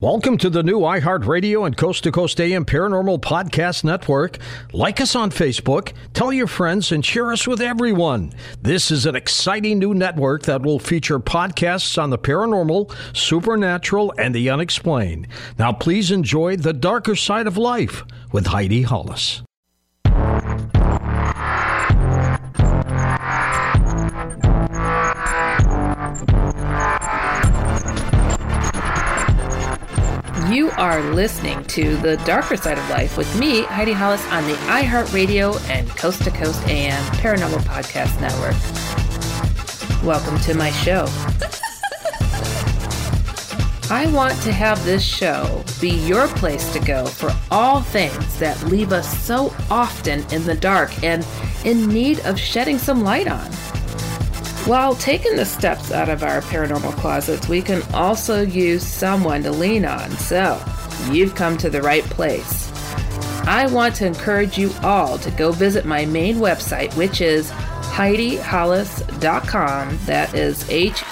Welcome to the new iHeartRadio and Coast to Coast AM Paranormal Podcast Network. Like us on Facebook, tell your friends, and share us with everyone. This is an exciting new network that will feature podcasts on the paranormal, supernatural, and the unexplained. Now please enjoy The Darker Side of Life with Heidi Hollis. You are listening to The Darker Side of Life with me, Heidi Hollis, on the iHeartRadio and Coast to Coast AM Paranormal Podcast Network. Welcome to my show. I want to have this show be your place to go for all things that leave us so often in the dark and in need of shedding some light on. While taking the steps out of our paranormal closets, we can also use someone to lean on. So, you've come to the right place. I want to encourage you all to go visit my main website, which is HeidiHollis.com. That is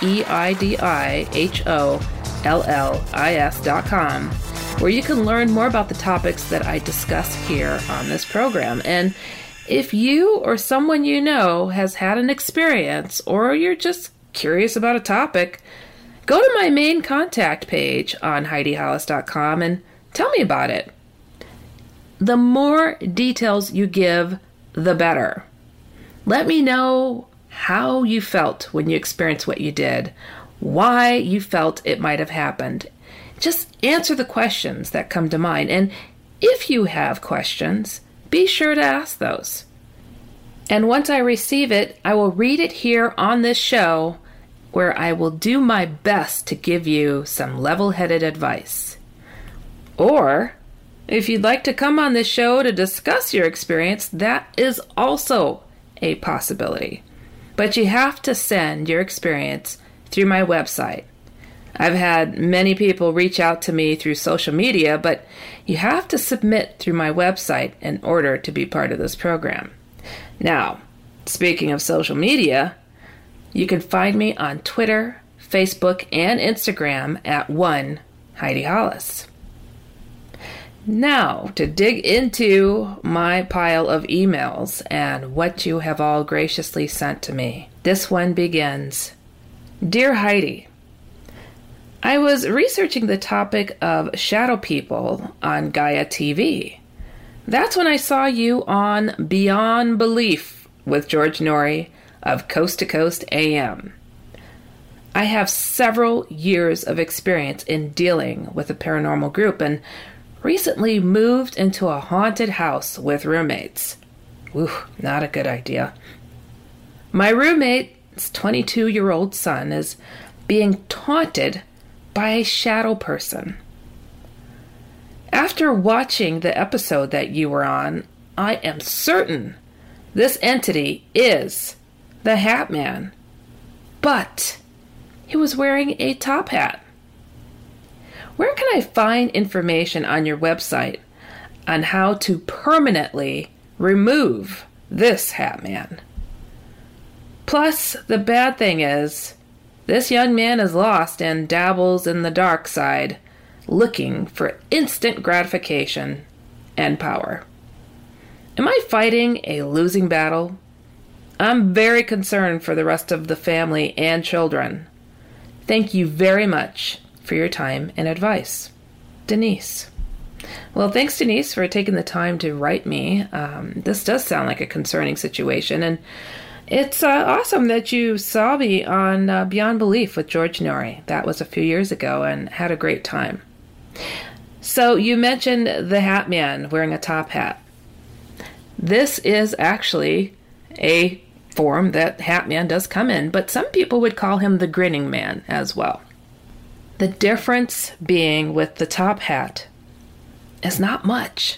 HeidiHollis.com, where you can learn more about the topics that I discuss here on this program. And if you or someone you know has had an experience, or you're just curious about a topic, go to my main contact page on HeidiHollis.com and tell me about it. The more details you give, the better. Let me know how you felt when you experienced what you did, why you felt it might have happened. Just answer the questions that come to mind. And if you have questions, be sure to ask those. And once I receive it, I will read it here on this show, where I will do my best to give you some level-headed advice. Or, if you'd like to come on this show to discuss your experience, that is also a possibility. But you have to send your experience through my website. I've had many people reach out to me through social media, but you have to submit through my website in order to be part of this program. Now, speaking of social media, you can find me on Twitter, Facebook, and Instagram at Heidi Hollis. Now, to dig into my pile of emails and what you have all graciously sent to me. This one begins, Dear Heidi, I was researching the topic of shadow people on Gaia TV. That's when I saw you on Beyond Belief with George Noory of Coast to Coast AM. I have several years of experience in dealing with a paranormal group and recently moved into a haunted house with roommates. Ooh, not a good idea. My roommate's 22-year-old son is being taunted by a shadow person. After watching the episode that you were on, I am certain this entity is the Hat Man, but he was wearing a top hat. Where can I find information on your website on how to permanently remove this Hat Man? Plus, the bad thing is, this young man is lost and dabbles in the dark side, looking for instant gratification and power. Am I fighting a losing battle? I'm very concerned for the rest of the family and children. Thank you very much for your time and advice. Denise. Well, thanks, Denise, for taking the time to write me. This does sound like a concerning situation, and it's awesome that you saw me on Beyond Belief with George Noory. That was a few years ago and had a great time. So you mentioned the Hat Man wearing a top hat. This is actually a form that Hat Man does come in, but some people would call him the Grinning Man as well. The difference being with the top hat is not much.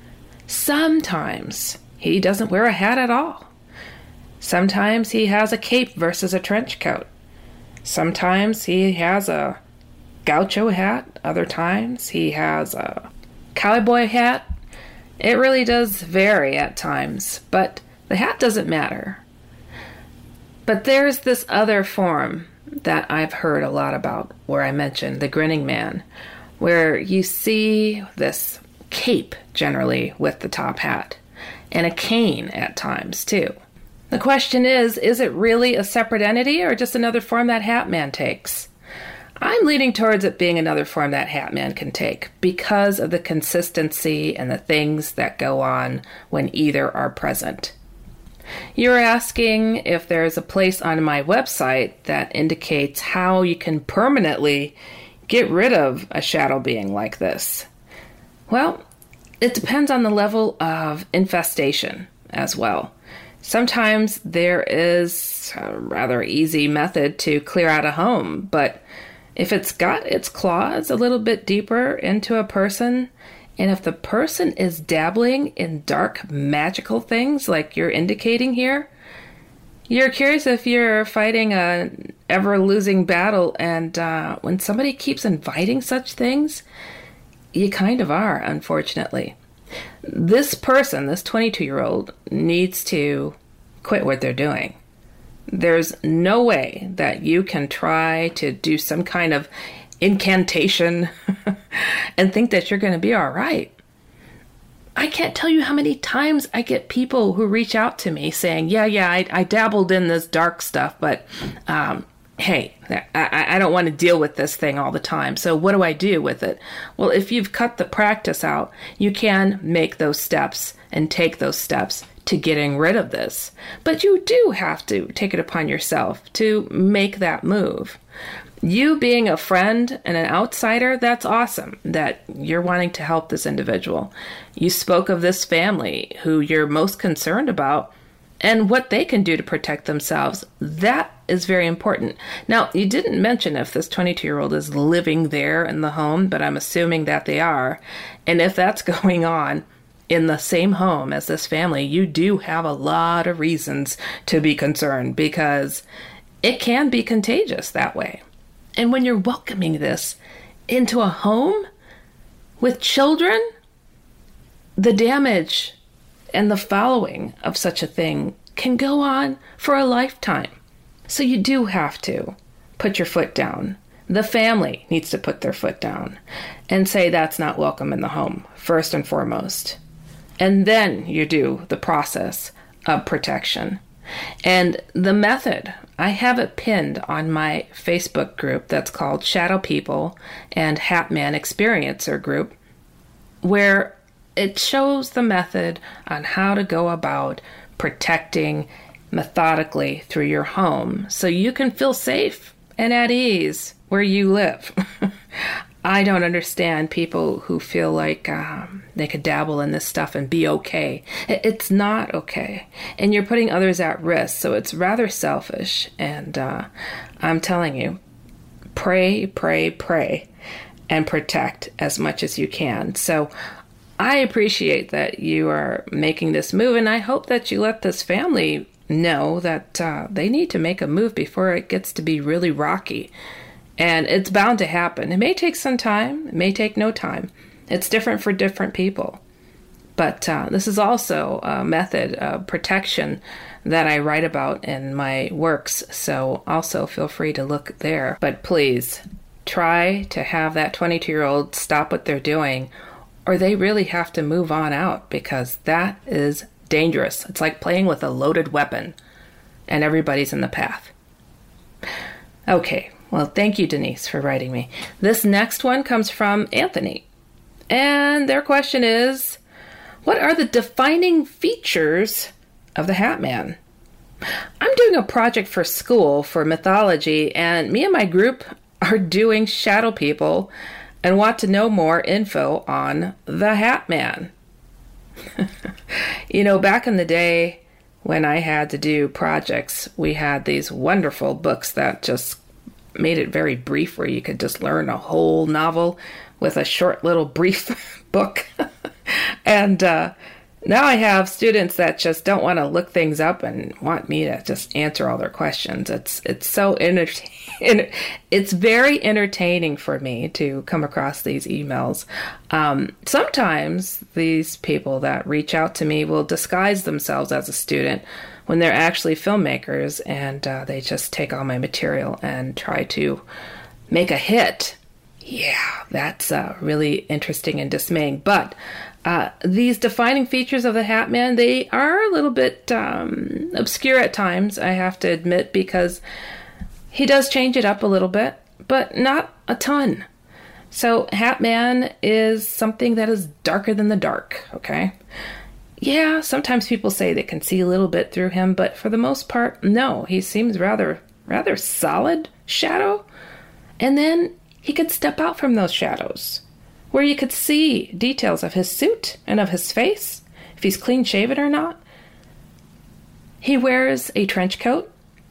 Sometimes he doesn't wear a hat at all. Sometimes he has a cape versus a trench coat. Sometimes he has a gaucho hat. Other times he has a cowboy hat. It really does vary at times, but the hat doesn't matter. But there's this other form that I've heard a lot about, where I mentioned the Grinning Man, where you see this cape generally with the top hat, and a cane at times too. The question is it really a separate entity or just another form that Hat Man takes? I'm leaning towards it being another form that Hat Man can take because of the consistency and the things that go on when either are present. You're asking if there's a place on my website that indicates how you can permanently get rid of a shadow being like this. Well, it depends on the level of infestation as well. Sometimes there is a rather easy method to clear out a home, but if it's got its claws a little bit deeper into a person, and if the person is dabbling in dark magical things like you're indicating here, you're curious if you're fighting a ever-losing battle, and when somebody keeps inviting such things, you kind of are, unfortunately. This person, this 22-year-old, needs to quit what they're doing. There's no way that you can try to do some kind of incantation and think that you're going to be all right. I can't tell you how many times I get people who reach out to me saying, I dabbled in this dark stuff, but hey, I don't want to deal with this thing all the time. So what do I do with it? Well, if you've cut the practice out, you can make those steps and take those steps to getting rid of this. But you do have to take it upon yourself to make that move. You being a friend and an outsider, that's awesome that you're wanting to help this individual. You spoke of this family who you're most concerned about and what they can do to protect themselves. That is very important. Now, you didn't mention if this 22-year-old is living there in the home, but I'm assuming that they are. And if that's going on in the same home as this family, you do have a lot of reasons to be concerned because it can be contagious that way. And when you're welcoming this into a home with children, the damage and the following of such a thing can go on for a lifetime. So you do have to put your foot down. The family needs to put their foot down and say that's not welcome in the home, first and foremost. And then you do the process of protection. And the method, I have it pinned on my Facebook group that's called Shadow People and Hat Man Experiencer group, where it shows the method on how to go about protecting methodically through your home so you can feel safe and at ease where you live. I don't understand people who feel like they could dabble in this stuff and be okay. It's not okay. And you're putting others at risk, so it's rather selfish. And I'm telling you, pray, pray, pray, and protect as much as you can. So I appreciate that you are making this move, and I hope that you let this family know that they need to make a move before it gets to be really rocky. And it's bound to happen. It may take some time. It may take no time. It's different for different people. But this is also a method of protection that I write about in my works. So also feel free to look there. But please try to have that 22-year-old stop what they're doing, or they really have to move on out because that is dangerous. It's like playing with a loaded weapon and everybody's in the path. Okay. Well, thank you, Denise, for writing me. This next one comes from Anthony. And their question is, what are the defining features of the Hat Man? I'm doing a project for school for mythology, and me and my group are doing Shadow People and want to know more info on the Hat Man. You know, back in the day when I had to do projects, we had these wonderful books that just made it very brief, where you could just learn a whole novel with a short little brief book. And now I have students that just don't want to look things up and want me to just answer all their questions. It's so it's very entertaining for me to come across these emails. Sometimes these people that reach out to me will disguise themselves as a student when they're actually filmmakers, and they just take all my material and try to make a hit Yeah, that's really interesting and dismaying. But these defining features of the Hat Man, they are a little bit obscure at times, I have to admit, because he does change it up a little bit, but not a ton. So Hat Man is something that is darker than the dark, okay? Yeah, sometimes people say they can see a little bit through him, but for the most part, no. He seems rather solid shadow. And then he could step out from those shadows, where you could see details of his suit and of his face, if he's clean shaven or not. He wears a trench coat,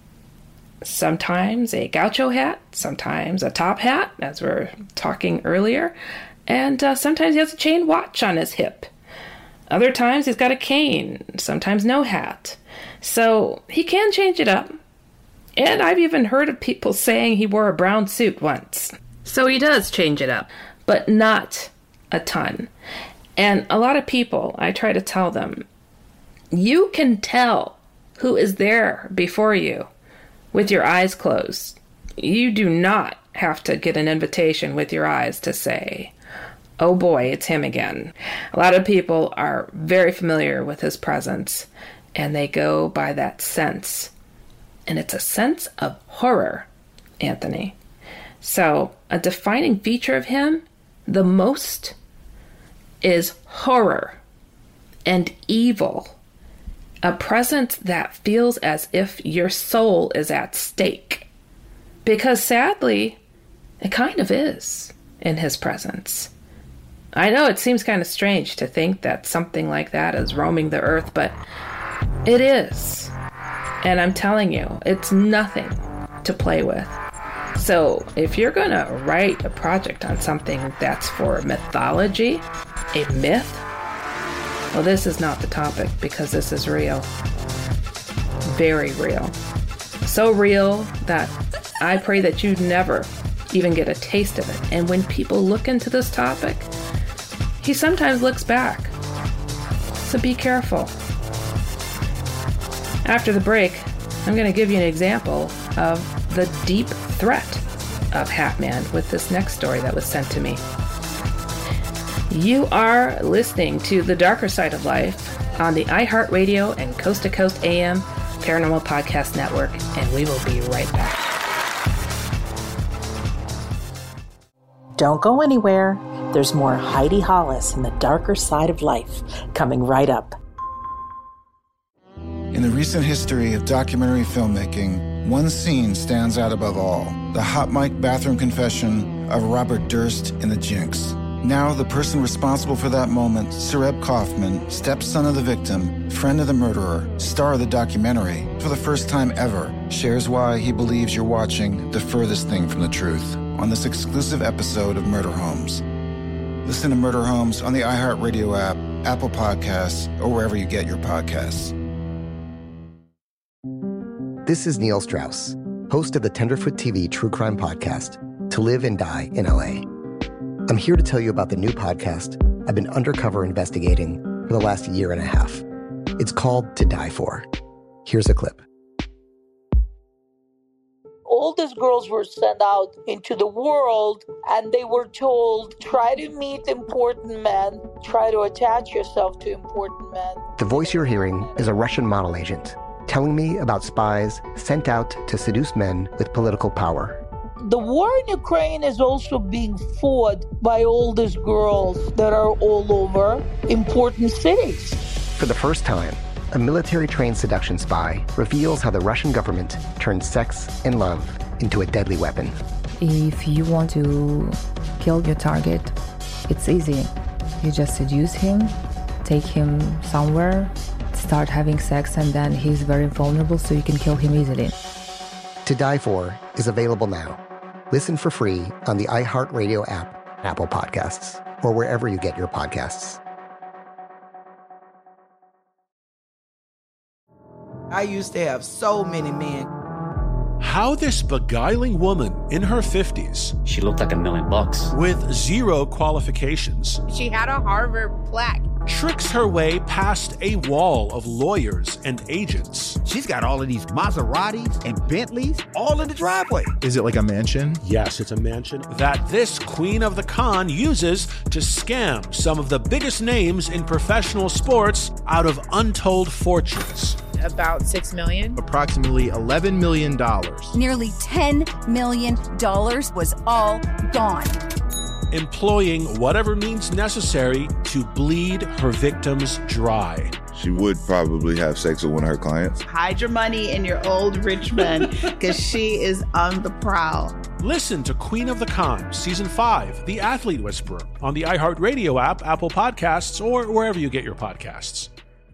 sometimes a gaucho hat, sometimes a top hat, as we were talking earlier, and sometimes he has a chain watch on his hip. Other times he's got a cane, sometimes no hat. So he can change it up. And I've even heard of people saying he wore a brown suit once. So he does change it up, but not a ton. And a lot of people, I try to tell them, you can tell who is there before you with your eyes closed. You do not have to get an invitation with your eyes to say, oh boy, it's him again. A lot of people are very familiar with his presence, and they go by that sense. And it's a sense of horror, Anthony. So a defining feature of him, the most, is horror and evil. A presence that feels as if your soul is at stake. Because sadly, it kind of is in his presence. I know it seems kind of strange to think that something like that is roaming the earth, but it is. And I'm telling you, it's nothing to play with. So if you're going to write a project on something that's for mythology, a myth, well, this is not the topic, because this is real. Very real. So real that I pray that you never even get a taste of it. And when people look into this topic, he sometimes looks back. So be careful. After the break, I'm going to give you an example of the deep threat of Hat Man with this next story that was sent to me. You are listening to The Darker Side of Life on the iHeartRadio and Coast to Coast AM Paranormal Podcast Network, and we will be right back. Don't go anywhere. There's more Heidi Hollis in The Darker Side of Life coming right up. In the recent history of documentary filmmaking, one scene stands out above all: the hot mic bathroom confession of Robert Durst in The Jinx. Now, the person responsible for that moment, Sareb Kaufman, stepson of the victim, friend of the murderer, star of the documentary, for the first time ever, shares why he believes you're watching the furthest thing from the truth on this exclusive episode of Murder Homes. Listen to Murder Homes on the iHeartRadio app, Apple Podcasts, or wherever you get your podcasts. This is Neil Strauss, host of the Tenderfoot TV true crime podcast, To Live and Die in LA. I'm here to tell you about the new podcast I've been undercover investigating for the last year and a half. It's called To Die For. Here's a clip. All these girls were sent out into the world and they were told, try to meet important men, try to attach yourself to important men. The voice you're hearing is a Russian model agent telling me about spies sent out to seduce men with political power. The war in Ukraine is also being fought by all these girls that are all over important cities. For the first time, a military-trained seduction spy reveals how the Russian government turned sex and love into a deadly weapon. If you want to kill your target, it's easy. You just seduce him, take him somewhere, start having sex, and then he's very vulnerable, so you can kill him easily. To Die For is available now. Listen for free on the iHeartRadio app, Apple Podcasts, or wherever you get your podcasts. I used to have so many men. how this beguiling woman in her 50s, she looked like $1 million, with zero qualifications, she had a Harvard plaque, tricks her way past a wall of lawyers and agents. She's got all of these Maseratis and Bentleys all in the driveway. Is it like a mansion? Yes, it's a mansion that this queen of the con uses to scam some of the biggest names in professional sports out of untold fortunes. About $6 million. Approximately $11 million. Nearly $10 million was all gone. Employing whatever means necessary to bleed her victims dry. She would probably have sex with one of her clients. Hide your money in your old rich man, because she is on the prowl. Listen to Queen of the Con, Season 5, The Athlete Whisperer, on the iHeartRadio app, Apple Podcasts, or wherever you get your podcasts.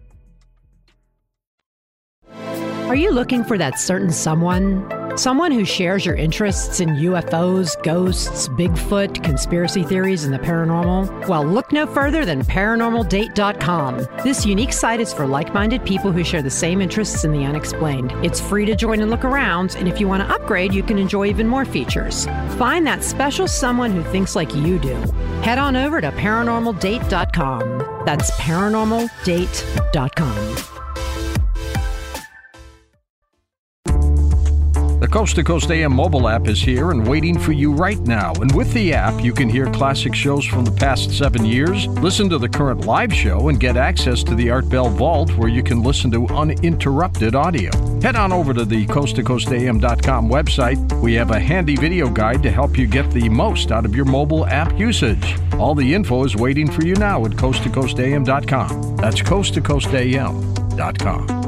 Are you looking for that certain someone? Someone who shares your interests in UFOs, ghosts, Bigfoot, conspiracy theories, and the paranormal? Well, look no further than ParanormalDate.com. This unique site is for like-minded people who share the same interests in the unexplained. It's free to join and look around, and if you want to upgrade, you can enjoy even more features. Find that special someone who thinks like you do. Head on over to ParanormalDate.com. That's ParanormalDate.com. The Coast to Coast AM mobile app is here and waiting for you right now. And with the app, you can hear classic shows from the past 7 years, listen to the current live show, and get access to the Art Bell Vault, where you can listen to uninterrupted audio. Head on over to the coasttocoastam.com website. We have a handy video guide to help you get the most out of your mobile app usage. All the info is waiting for you now at coasttocoastam.com. That's coasttocoastam.com.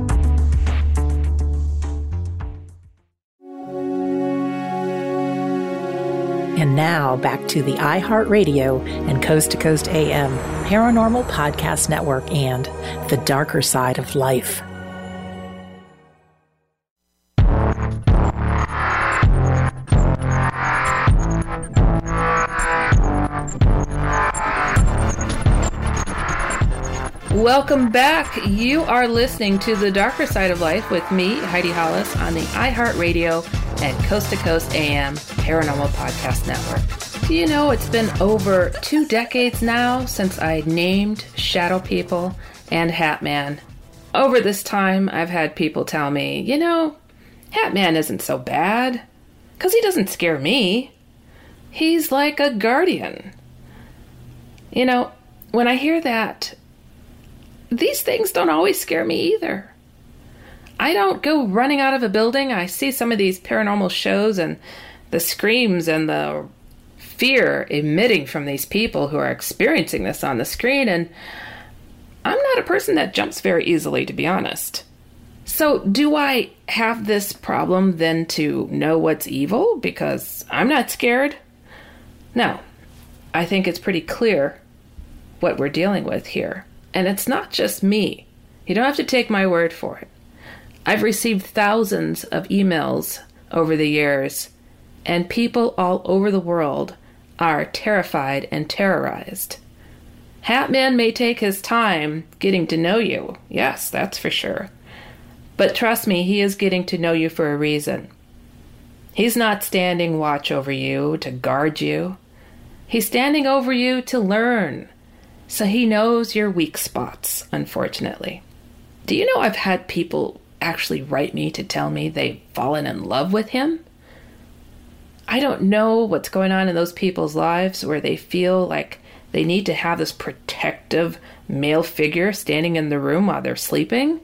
And now back to the iHeartRadio and Coast to Coast AM Paranormal Podcast Network and The Darker Side of Life. Welcome back. You are listening to The Darker Side of Life with me, Heidi Hollis, on the iHeartRadio and Coast to Coast AM Paranormal Podcast Network. Do you know it's been over 2 decades now since I named Shadow People and Hat Man? Over this time, I've had people tell me, you know, Hat Man isn't so bad, because he doesn't scare me. He's like a guardian. You know, when I hear that, these things don't always scare me either. I don't go running out of a building. I see some of these paranormal shows and the screams and the fear emitting from these people who are experiencing this on the screen, and I'm not a person that jumps very easily, to be honest. So do I have this problem then to know what's evil because I'm not scared? No. I think it's pretty clear what we're dealing with here. And it's not just me. You don't have to take my word for it. I've received thousands of emails over the years, and people all over the world are terrified and terrorized. Hat Man may take his time getting to know you. Yes, that's for sure. But trust me, he is getting to know you for a reason. He's not standing watch over you to guard you. He's standing over you to learn. So he knows your weak spots, unfortunately. Do you know I've had people actually write me to tell me they've fallen in love with him? I don't know what's going on in those people's lives where they feel like they need to have this protective male figure standing in the room while they're sleeping.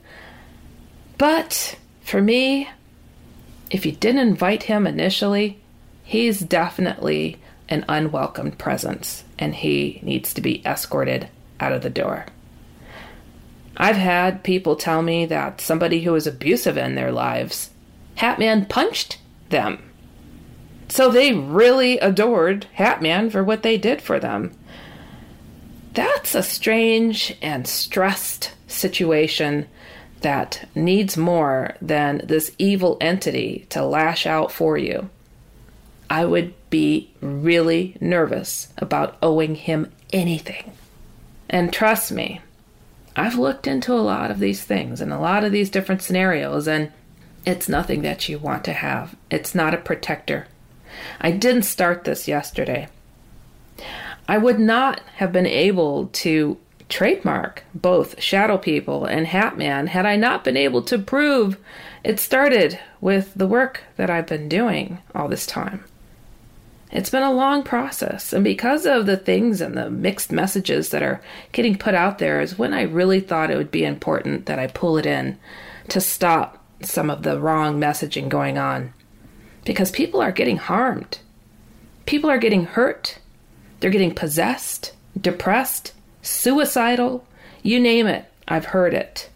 But for me, if you didn't invite him initially, he's definitely an unwelcome presence, and he needs to be escorted out of the door. I've had people tell me that somebody who was abusive in their lives, Hat Man punched them. So they really adored Hat Man for what they did for them. That's a strange and stressed situation that needs more than this evil entity to lash out for you. I would be really nervous about owing him anything. And trust me, I've looked into a lot of these things and a lot of these different scenarios, and It's nothing that you want to have. It's not a protector. I didn't start this yesterday. I would not have been able to trademark both Shadow People and Hat Man had I not been able to prove it started with the work that I've been doing all this time. It's been a long process, and because of the things and the mixed messages that are getting put out there is when I really thought it would be important that I pull it in to stop some of the wrong messaging going on. Because people are getting harmed. People are getting hurt. They're getting possessed, depressed, suicidal, you name it, I've heard it.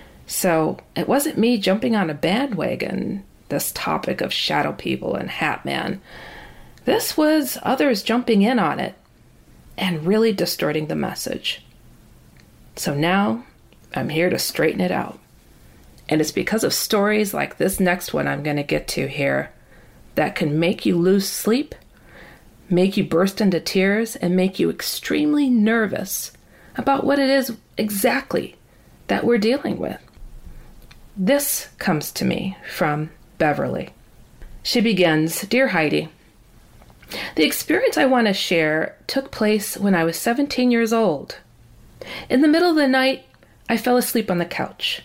So it wasn't me jumping on a bandwagon, this topic of Shadow People and Hat Man. This was others jumping in on it and really distorting the message. So now I'm here to straighten it out. And it's because of stories like this next one I'm going to get to here that can make you lose sleep, make you burst into tears, and make you extremely nervous about what it is exactly that we're dealing with. This comes to me from Beverly. She begins, "Dear Heidi, the experience I want to share took place when I was 17 years old. In the middle of the night, I fell asleep on the couch.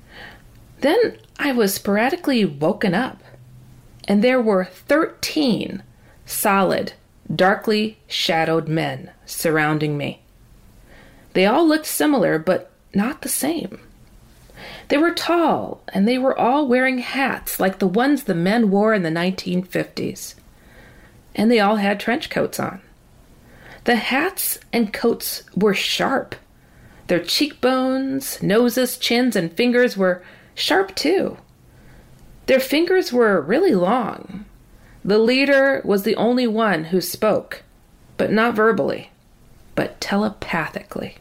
Then I was sporadically woken up, and there were 13 solid, darkly shadowed men surrounding me. They all looked similar, but not the same. They were tall, and they were all wearing hats like the ones the men wore in the 1950s. And they all had trench coats on. The hats and coats were sharp. Their cheekbones, noses, chins, and fingers were sharp too. Their fingers were really long. The leader was the only one who spoke, but not verbally, but telepathically.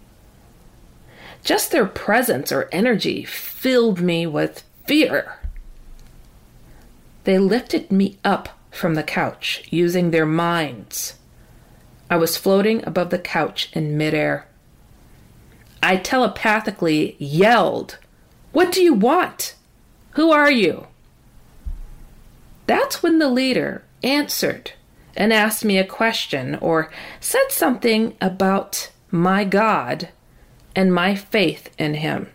Just their presence or energy filled me with fear. They lifted me up from the couch using their minds. I was floating above the couch in midair. I telepathically yelled, 'What do you want? Who are you?' That's when the leader answered and asked me a question or said something about my God and my faith in him.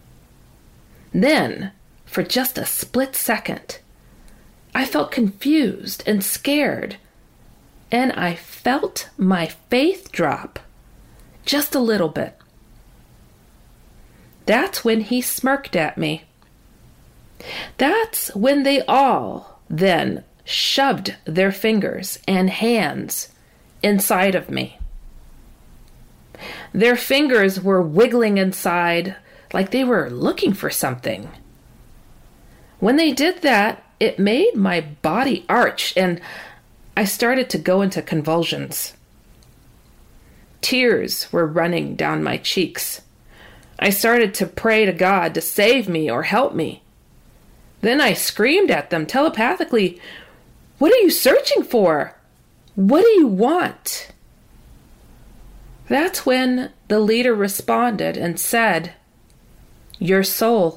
Then, for just a split second, I felt confused and scared, and I felt my faith drop just a little bit. That's when he smirked at me. That's when they all then shoved their fingers and hands inside of me. Their fingers were wiggling inside like they were looking for something. When they did that, it made my body arch, and I started to go into convulsions. Tears were running down my cheeks. I started to pray to God to save me or help me. Then I screamed at them telepathically, "What are you searching for? What do you want?" That's when the leader responded and said, "Your soul."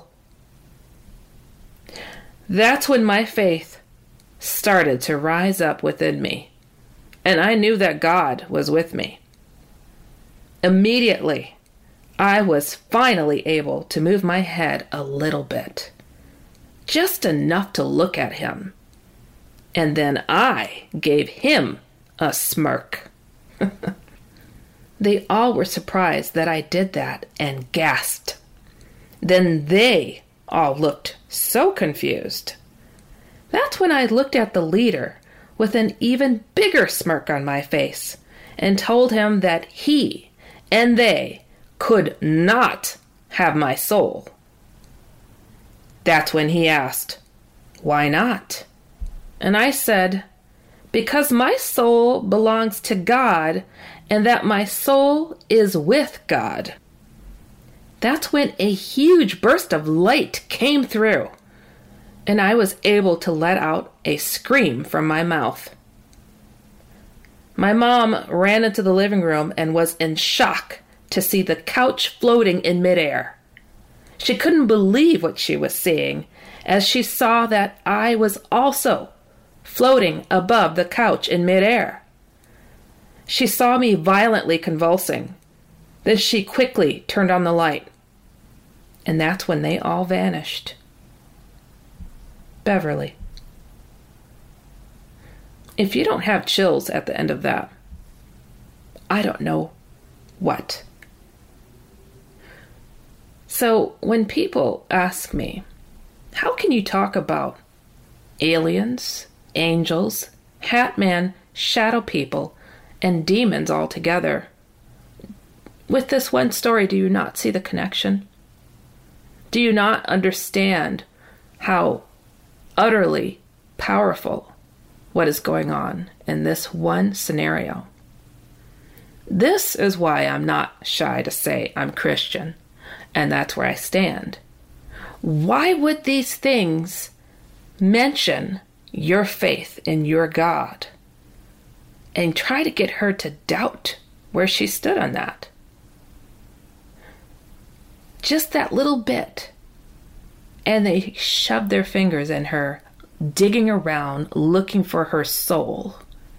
That's when my faith started to rise up within me, and I knew that God was with me. Immediately, I was finally able to move my head a little bit, just enough to look at him, and then I gave him a smirk. They all were surprised that I did that and gasped. Then they all looked so confused. That's when I looked at the leader with an even bigger smirk on my face and told him that he and they could not have my soul. That's when he asked, "Why not?" And I said, "Because my soul belongs to God and that my soul is with God." That's when a huge burst of light came through, and I was able to let out a scream from my mouth. My mom ran into the living room and was in shock to see the couch floating in midair. She couldn't believe what she was seeing as she saw that I was also floating above the couch in midair. She saw me violently convulsing. Then she quickly turned on the light. And that's when they all vanished. Beverly. If you don't have chills at the end of that, I don't know what. So when people ask me, how can you talk about aliens, angels, Hat Man, shadow people, and demons all together? With this one story, do you not see the connection? Do you not understand how utterly powerful what is going on in this one scenario? This is why I'm not shy to say I'm Christian, and that's where I stand. Why would these things mention your faith in your God and try to get her to doubt where she stood on that? Just that little bit. And they shoved their fingers in her, digging around, looking for her soul.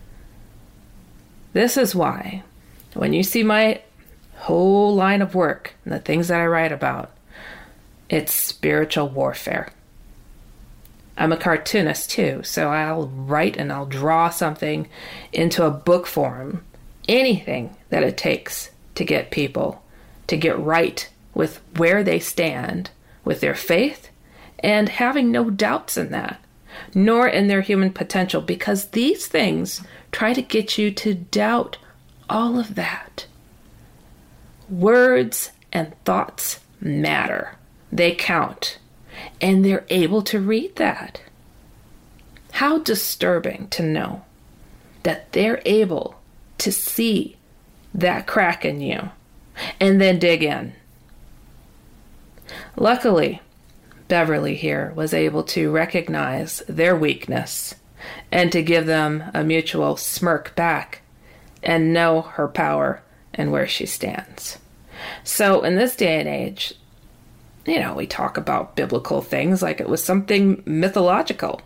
This is why, when you see my whole line of work and the things that I write about, it's spiritual warfare. I'm a cartoonist too, so I'll write and I'll draw something into a book form. Anything that it takes to get people to get right with where they stand with their faith and having no doubts in that, nor in their human potential, because these things try to get you to doubt all of that. Words and thoughts matter. They count. And they're able to read that. How disturbing to know that they're able to see that crack in you and then dig in. Luckily, Beverly here was able to recognize their weakness and to give them a mutual smirk back and know her power and where she stands. So in this day and age, you know, we talk about biblical things like it was something mythological.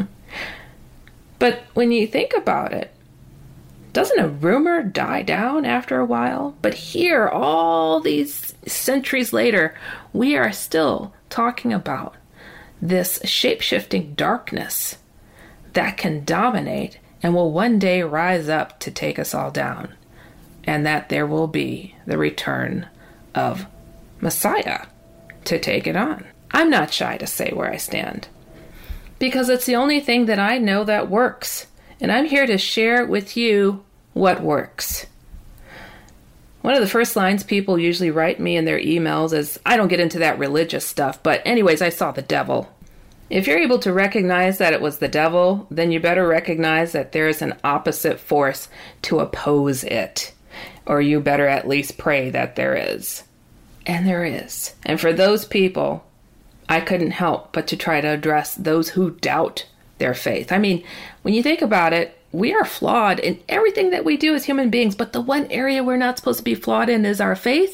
But when you think about it, doesn't a rumor die down after a while? But here, all these centuries later, we are still talking about this shape-shifting darkness that can dominate and will one day rise up to take us all down. And that there will be the return of Messiah to take it on. I'm not shy to say where I stand, because it's the only thing that I know that works. And I'm here to share with you what works. One of the first lines people usually write me in their emails is, I don't get into that religious stuff, but anyways, I saw the devil. If you're able to recognize that it was the devil, then you better recognize that there is an opposite force to oppose it. Or you better at least pray that there is. And there is. And for those people, I couldn't help but to try to address those who doubt their faith. I mean, when you think about it, we are flawed in everything that we do as human beings, but the one area we're not supposed to be flawed in is our faith.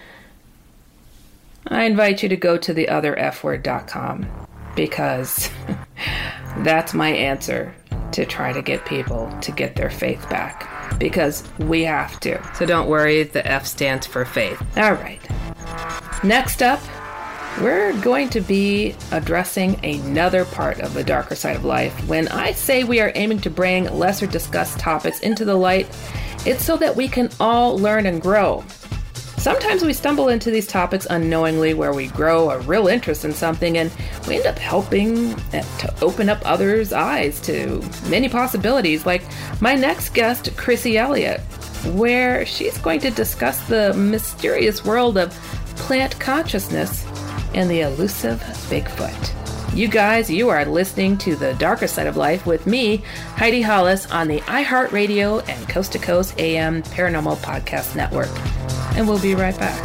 I invite you to go to theotherfword.com, because that's my answer to try to get people to get their faith back, because we have to. So don't worry, the F stands for faith. All right. Next up, we're going to be addressing another part of the darker side of life. When I say we are aiming to bring lesser discussed topics into the light, it's so that we can all learn and grow. Sometimes we stumble into these topics unknowingly, where we grow a real interest in something and we end up helping to open up others' eyes to many possibilities, like my next guest, Chrissy Elliott, where she's going to discuss the mysterious world of plant consciousness and the elusive Bigfoot. You guys, you are listening to The Darker Side of Life with me, Heidi Hollis, on the iHeartRadio and Coast to Coast AM Paranormal Podcast Network. And we'll be right back.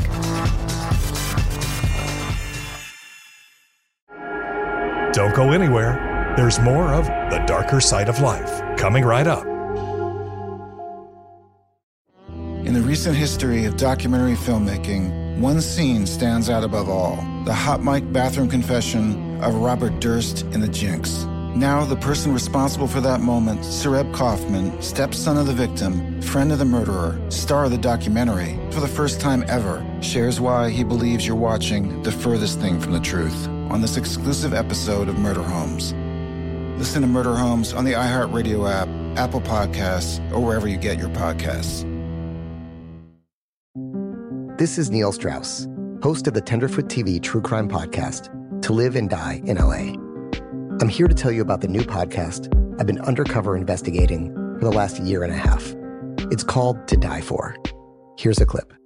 Don't go anywhere. There's more of The Darker Side of Life coming right up. In the recent history of documentary filmmaking, one scene stands out above all. The hot mic bathroom confession of Robert Durst in The Jinx. Now the person responsible for that moment, Sareb Kaufman, stepson of the victim, friend of the murderer, star of the documentary, for the first time ever, shares why he believes you're watching the furthest thing from the truth on this exclusive episode of Murder Homes. Listen to Murder Homes on the iHeartRadio app, Apple Podcasts, or wherever you get your podcasts. This is Neil Strauss, host of the Tenderfoot TV true crime podcast, To Live and Die in LA. I'm here to tell you about the new podcast I've been undercover investigating for the last year and a half. It's called To Die For. Here's a clip.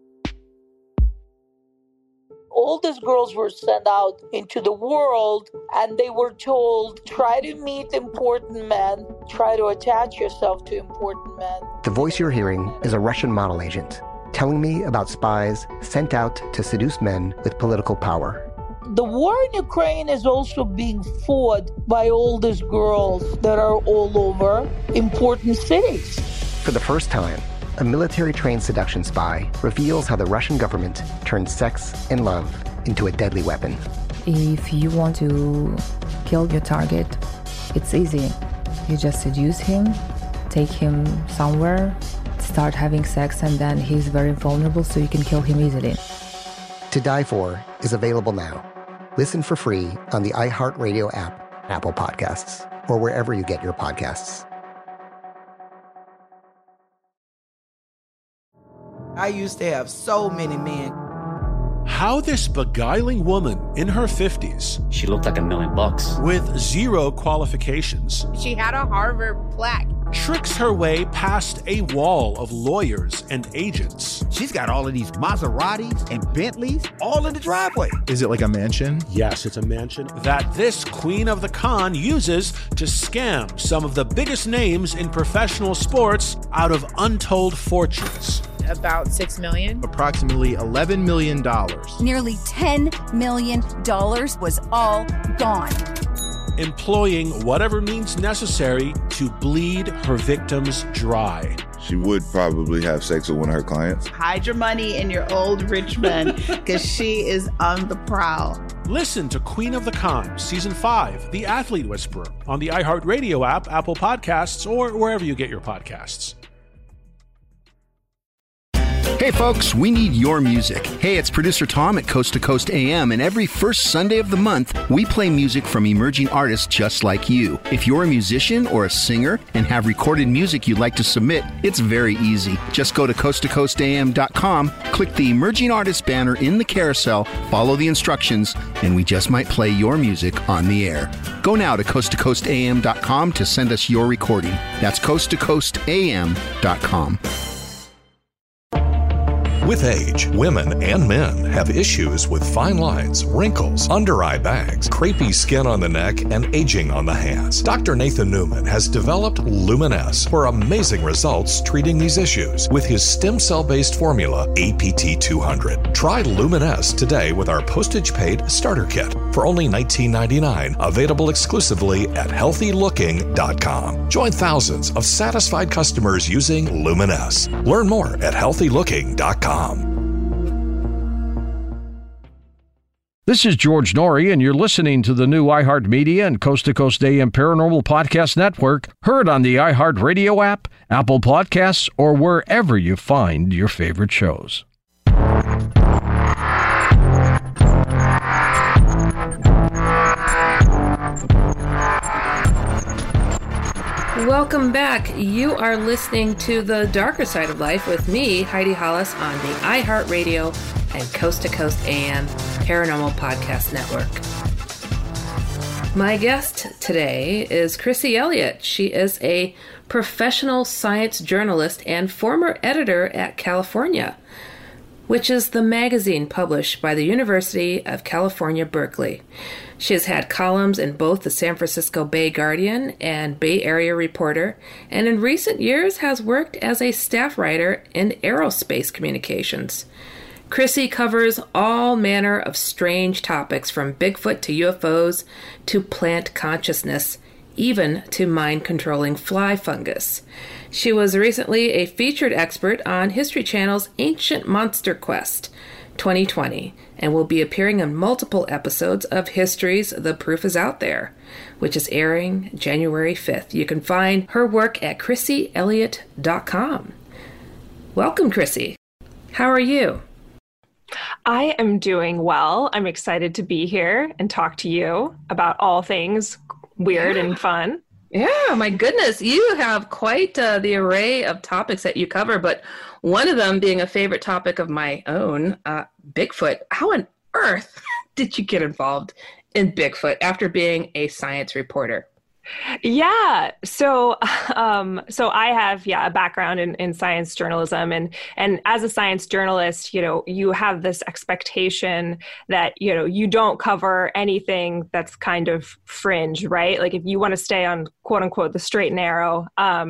All these girls were sent out into the world and they were told, try to meet important men, try to attach yourself to important men. The voice you're hearing is a Russian model agent telling me about spies sent out to seduce men with political power. The war in Ukraine is also being fought by all these girls that are all over important cities. For the first time, a military-trained seduction spy reveals how the Russian government turned sex and love into a deadly weapon. If you want to kill your target, it's easy. You just seduce him, take him somewhere, start having sex, and then he's very vulnerable, so you can kill him easily. To Die For is available now. Listen for free on the iHeartRadio app, Apple Podcasts, or wherever you get your podcasts. I used to have so many men. How this beguiling woman in her 50s, she looked like $1 million, with zero qualifications, she had a Harvard plaque, tricks her way past a wall of lawyers and agents. She's got all of these Maseratis and Bentleys all in the driveway. Is it like a mansion? Yes, it's a mansion that this queen of the con uses to scam some of the biggest names in professional sports out of untold fortunes. about $6 million. Approximately $11 million. Nearly $10 million was all gone. Employing whatever means necessary to bleed her victims dry. She would probably have sex with one of her clients. Hide your money in your old rich man, because she is on the prowl. Listen to Queen of the Con, Season 5, The Athlete Whisperer, on the iHeartRadio app, Apple Podcasts, or wherever you get your podcasts. Hey folks, we need your music. Hey, it's producer Tom at Coast to Coast AM, and every first Sunday of the month, we play music from emerging artists just like you. If you're a musician or a singer and have recorded music you'd like to submit, it's very easy. Just go to coasttocoastam.com, click the Emerging Artists banner in the carousel, follow the instructions, and we just might play your music on the air. Go now to coasttocoastam.com to send us your recording. That's coasttocoastam.com. With age, women and men have issues with fine lines, wrinkles, under-eye bags, crepey skin on the neck, and aging on the hands. Dr. Nathan Newman has developed Lumin-S for amazing results treating these issues with his stem cell-based formula, APT200. Try Lumin-S today with our postage-paid starter kit for only $19.99, available exclusively at healthylooking.com. Join thousands of satisfied customers using Lumin-S. Learn more at healthylooking.com. This is George Norrie, and you're listening to the new iHeartMedia and Coast to Coast AM Paranormal Podcast Network, heard on the iHeartRadio app, Apple Podcasts, or wherever you find your favorite shows. Welcome back. You are listening to The Darker Side of Life with me, Heidi Hollis, on the iHeartRadio and Coast to Coast AM Paranormal Podcast Network. My guest today is Chrissy Elliott. She is a professional science journalist and former editor at California, which is the magazine published by the University of California, Berkeley. She has had columns in both the San Francisco Bay Guardian and Bay Area Reporter, and in recent years has worked as a staff writer in aerospace communications. Chrissy covers all manner of strange topics, from Bigfoot to UFOs to plant consciousness, even to mind-controlling fly fungus. She was recently a featured expert on History Channel's Ancient Monster Quest. 2020, and will be appearing in multiple episodes of History's The Proof is Out There, which is airing January 5th. You can find her work at ChrissyElliott.com. Welcome, Chrissy. How are you? I am doing well. I'm excited to be here and talk to you about all things weird and fun. Yeah, my goodness. You have quite the array of topics that you cover, but one of them being a favorite topic of my own, Bigfoot. How on earth did you get involved in Bigfoot after being a science reporter? Yeah. So I have, a background in science journalism, and as a science journalist, you have this expectation that, you don't cover anything that's kind of fringe, right? Like if you want to stay on quote unquote, the straight and narrow.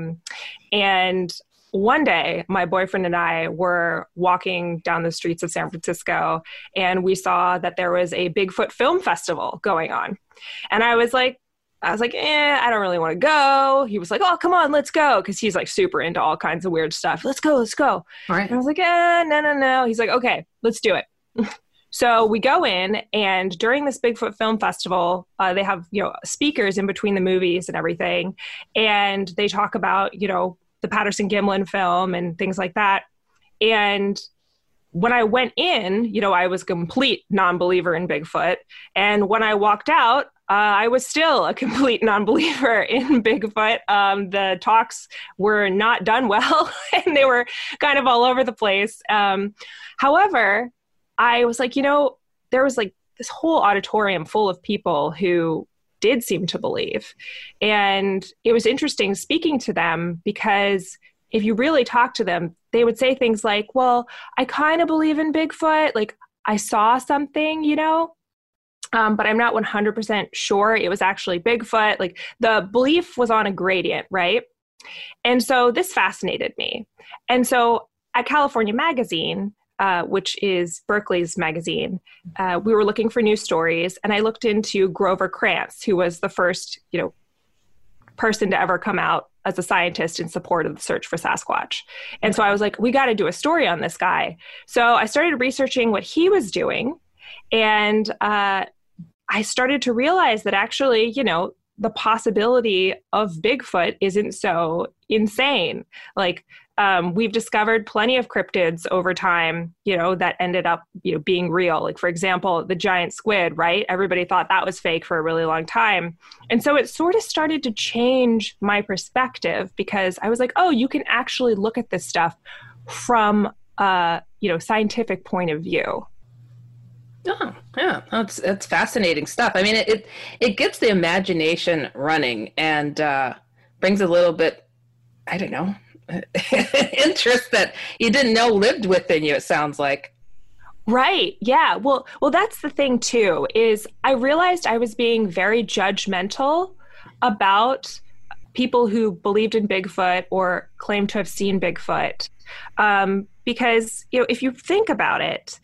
And one day my boyfriend and I were walking down the streets of San Francisco, and we saw that there was a Bigfoot film festival going on. And I was like, I don't really want to go. He was like, oh, come on, let's go. Cause he's like super into all kinds of weird stuff. Let's go. All right. And I was like, no. He's like, okay, let's do it. So we go in, and during this Bigfoot Film Festival, they have, speakers in between the movies and everything. And they talk about, the Patterson-Gimlin film and things like that. And when I went in, I was a complete non-believer in Bigfoot. And when I walked out, I was still a complete non-believer in Bigfoot. The talks were not done well, and they were kind of all over the place. However, I was like, there was like this whole auditorium full of people who did seem to believe. And it was interesting speaking to them, because if you really talk to them, they would say things like, well, I kind of believe in Bigfoot. Like I saw something, but I'm not 100% sure it was actually Bigfoot. Like the belief was on a gradient, right? And so this fascinated me. And so at California Magazine, which is Berkeley's magazine, we were looking for news stories, and I looked into Grover Krantz, who was the first, person to ever come out as a scientist in support of the search for Sasquatch. And so I was like, we got to do a story on this guy. So I started researching what he was doing, and I started to realize that actually, the possibility of Bigfoot isn't so insane. Like, we've discovered plenty of cryptids over time, that ended up, being real. Like, for example, the giant squid, right? Everybody thought that was fake for a really long time. And so it sort of started to change my perspective, because I was like, oh, you can actually look at this stuff from a, scientific point of view. Oh, yeah. That's fascinating stuff. I mean, it gets the imagination running and brings a little bit, I don't know, interest that you didn't know lived within you, it sounds like. Right. Yeah. Well, that's the thing too, is I realized I was being very judgmental about people who believed in Bigfoot or claimed to have seen Bigfoot. Because, if you think about it,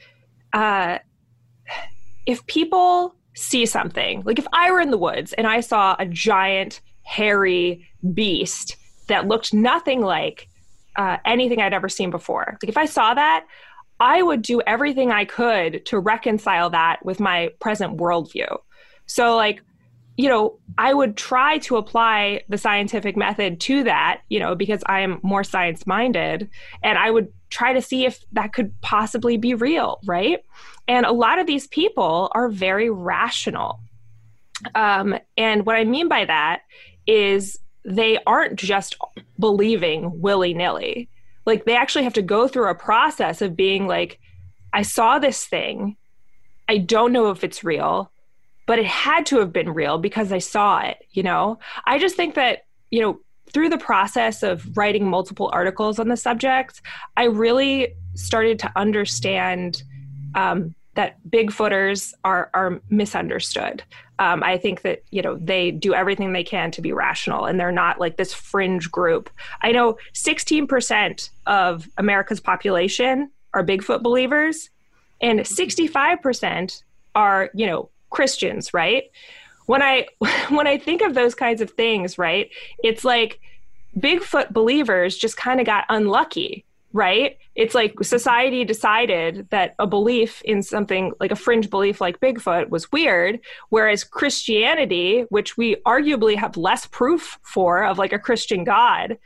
if people see something, like if I were in the woods and I saw a giant, hairy beast that looked nothing like anything I'd ever seen before, like if I saw that, I would do everything I could to reconcile that with my present worldview. So like, I would try to apply the scientific method to that, because I am more science-minded, and I would try to see if that could possibly be real, right? And a lot of these people are very rational. And what I mean by that is they aren't just believing willy-nilly. Like they actually have to go through a process of being like, I saw this thing. I don't know if it's real, but it had to have been real because I saw it, I just think that, through the process of writing multiple articles on the subject, I really started to understand that Bigfooters are misunderstood. I think that, they do everything they can to be rational, and they're not like this fringe group. I know 16% of America's population are Bigfoot believers, and 65% are, Christians, right? When I think of those kinds of things, right, it's like Bigfoot believers just kind of got unlucky right? It's like society decided that a belief in something like a fringe belief like Bigfoot was weird, whereas Christianity, which we arguably have less proof for of like a Christian God,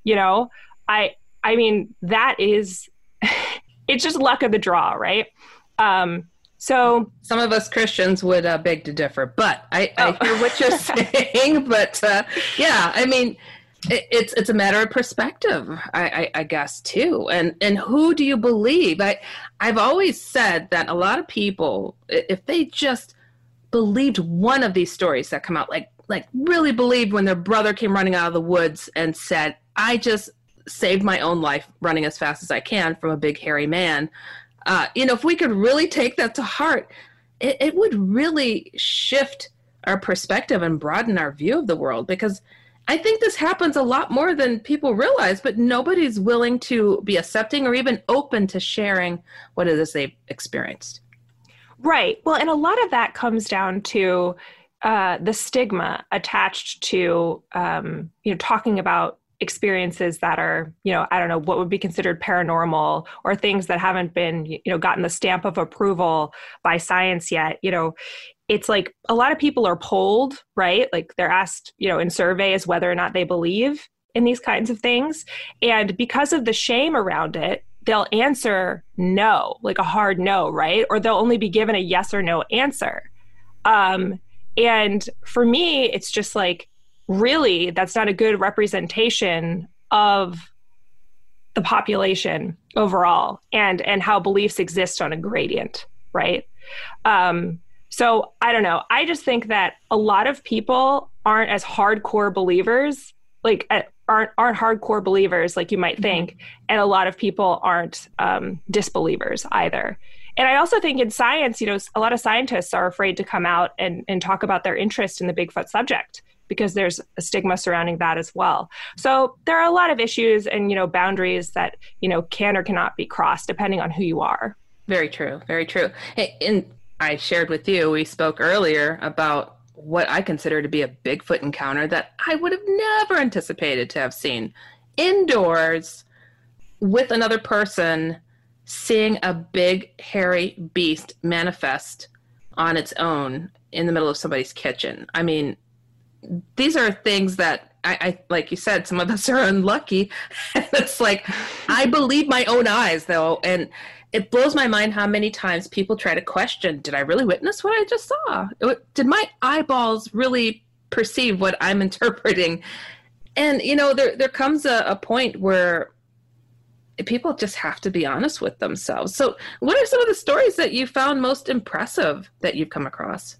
I mean, that is, it's just luck of the draw, right? So some of us Christians would beg to differ, but I hear what you're saying. But yeah, I mean, it's a matter of perspective, I guess, too. And who do you believe? I've always said that a lot of people, if they just believed one of these stories that come out, like really believed when their brother came running out of the woods and said, I just saved my own life running as fast as I can from a big hairy man. If we could really take that to heart, it would really shift our perspective and broaden our view of the world, because I think this happens a lot more than people realize, but nobody's willing to be accepting or even open to sharing what it is they've experienced. Right. Well, and a lot of that comes down to the stigma attached to, talking about experiences that are, I don't know, what would be considered paranormal, or things that haven't been, gotten the stamp of approval by science yet. It's like a lot of people are polled, right? Like they're asked, in surveys whether or not they believe in these kinds of things. And because of the shame around it, they'll answer no, like a hard no, right? Or they'll only be given a yes or no answer. And for me, it's just like, really, that's not a good representation of the population overall and how beliefs exist on a gradient, right? So I don't know. I just think that a lot of people aren't as hardcore believers, aren't hardcore believers like you might think. And a lot of people aren't disbelievers either. And I also think in science, a lot of scientists are afraid to come out and talk about their interest in the Bigfoot subject, because there's a stigma surrounding that as well. So there are a lot of issues and, boundaries that, can or cannot be crossed depending on who you are. Very true. Very true. Hey, and I shared with you, we spoke earlier about what I consider to be a Bigfoot encounter that I would have never anticipated to have seen indoors with another person, seeing a big hairy beast manifest on its own in the middle of somebody's kitchen. I mean, these are things that I like you said, some of us are unlucky. It's like, I believe my own eyes though. And it blows my mind how many times people try to question, did I really witness what I just saw? Did my eyeballs really perceive what I'm interpreting? And, there comes a point where people just have to be honest with themselves. So what are some of the stories that you found most impressive that you've come across?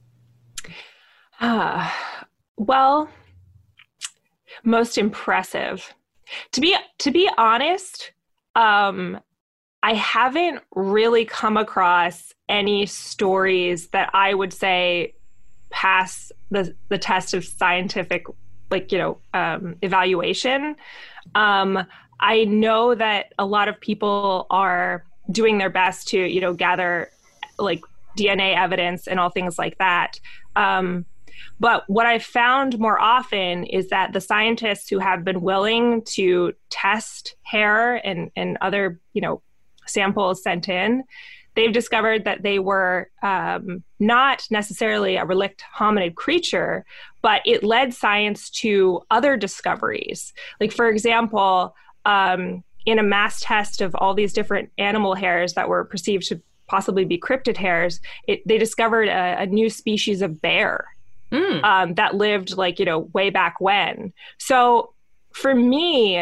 Well, most impressive. To be honest, I haven't really come across any stories that I would say pass the test of scientific, evaluation. I know that a lot of people are doing their best to, gather like DNA evidence and all things like that. But what I've found more often is that the scientists who have been willing to test hair and other, samples sent in, they've discovered that they were not necessarily a relict hominid creature, but it led science to other discoveries. Like, for example, in a mass test of all these different animal hairs that were perceived to possibly be cryptid hairs, they discovered a new species of bear. That lived way back when. So for me,